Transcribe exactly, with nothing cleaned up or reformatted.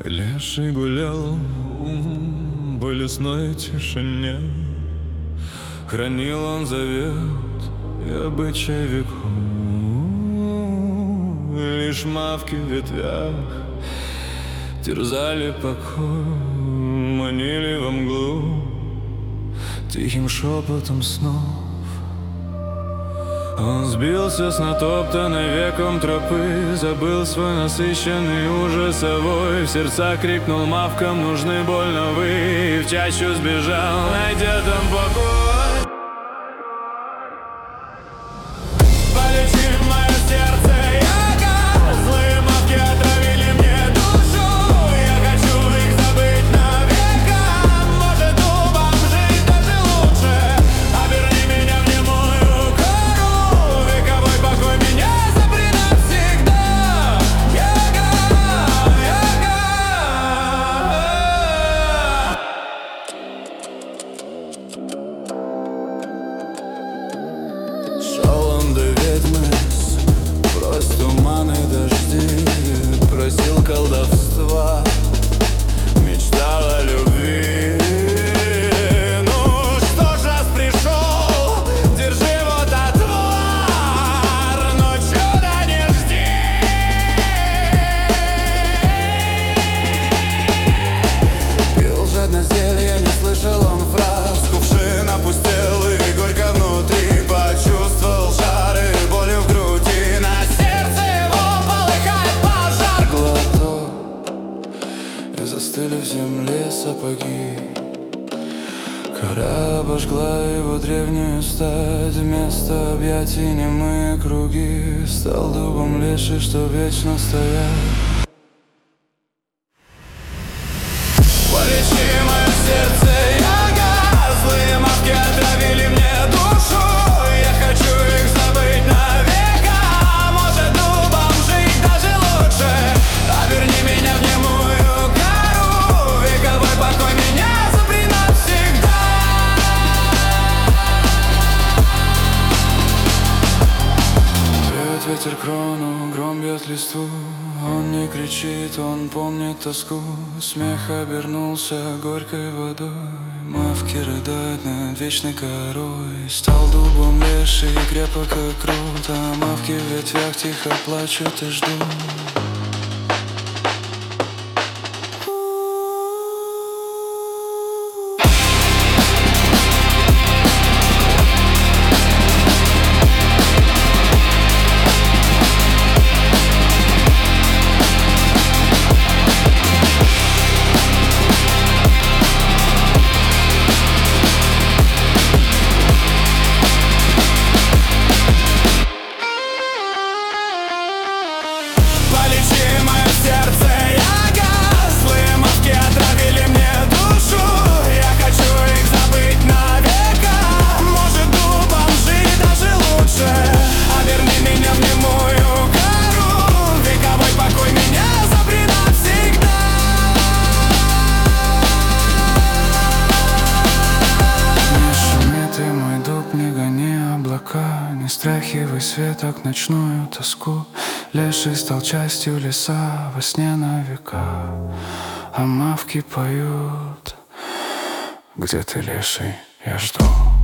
Леший гулял по лесной тишине, хранил он завет и обычай веков. Лишь мавки в ветвях терзали покой, манили во мглу тихим шепотом снов. Он сбился с натоптанной веком тропы, забыл свой насыщенный ужасовой. В сердца крикнул мавкам: нужны больно вы. И в чащу сбежал, найдя там покой. Полечи мое сердце, яга, злые мавки отравили мне душу. Я хочу их забыть навека, может дубом жить даже лучше. Оберни меня в немую кору, вековой покой меня запри навсегда. Яга, яга. Шел он до ведьмы, прось туманы дожди, просил колдовства, мечтал о любви. Ну что ж, раз пришел, держи вот отвар, но чуда не жди. Пил жадно зелье, не слышал он фраз, кувшин опустел и горько внутри. Почувствовал жар и болью в груди, на сердце его полыхает пожар. Глоток, и застыли в земле сапоги. Кора обожгла его древнюю стать, вместо объятий немые круги. Стал дубом леший, что вечно стоят. Полечи мое сердце, яга, злые мавки отравили мне душу. Я хочу их забыть навека, может дубом жить даже лучше. Оберни меня в немую кору, вековой покой меня запри навсегда. Рвет ветер крону, гром бьет листву. Он не кричит, он помнит тоску. Смех обернулся горькой водой. Мавки рыдают над вечной корой. Стал дубом леший, крепок как крут, а мавки в ветвях тихо плачут и ждут. Полечи мое сердце, яга, злые мавки отравили мне душу. Я хочу их забыть навека, может дубом жить даже лучше. Оберни меня в немую кору, вековой покой меня запри навсегда. Не шуми ты, мой дуб, не гони облака, не стряхивай светок ночную тоску. Леший стал частью леса во сне на века, а мавки поют: где ты, леший, я жду.